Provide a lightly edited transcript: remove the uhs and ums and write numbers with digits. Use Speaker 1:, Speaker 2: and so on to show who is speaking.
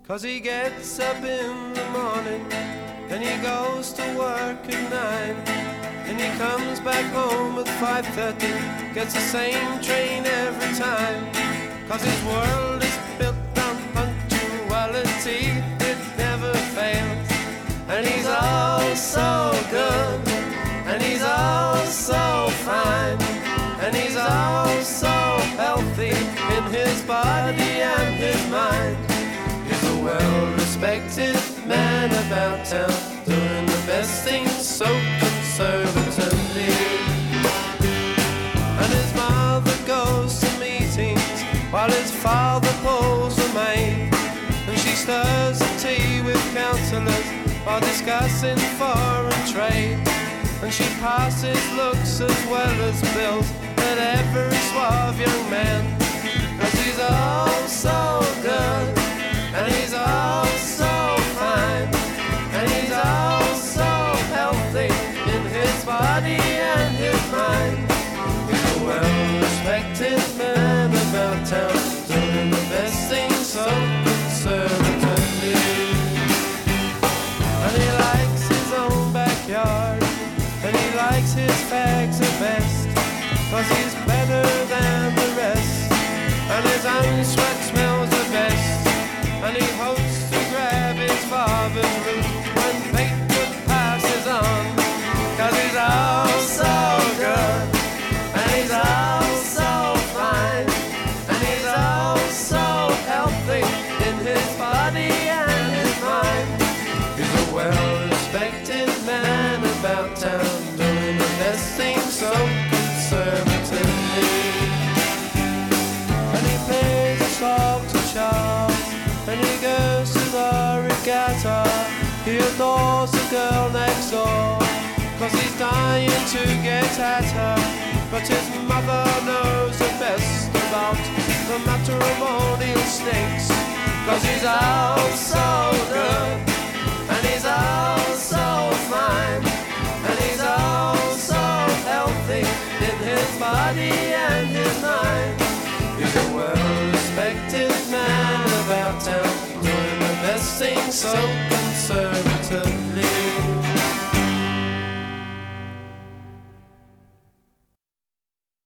Speaker 1: 'Cause he gets up in the morning and he goes to work at 9, and he comes back home at 5:30, gets the same train every time. 'Cause his world is built on punctuality, it never fails. And he's all so good, and he's all so fine, and he's all so healthy in his body and his mind. He's a well-respected man about town, doing the best things so conservatively. And his mother goes to meetings while his father pulls the maid, and she stirs the tea with counsellors while discussing foreign trade. And she passes looks as well as bills at every suave young man. 'Cause he's all so good, and he's all so fine, and he's all so healthy in his body and his mind. He's a well-respected man about town, doing the best things so conservatively. And he likes his own backyard, and he likes his fags the best, 'cause he's better than the rest, and his own sweat smells the best. And he hopes to grab his father's root when Fleetwood passes on. 'Cause he's all so good, and he's all so fine, and he's all so healthy in his body and his mind. He's a well-respected man about town, doing the best things so conservatively. And he plays a song to Charles, and he goes to the regatta. He adores the girl next door, 'cause he's dying to get at her. But his mother knows the best about the matrimonial snakes. 'Cause he's all so good, and he's all so fine, and he's all so healthy in his body and his mind. He's a well-respected man about town, doing the best things so conservative.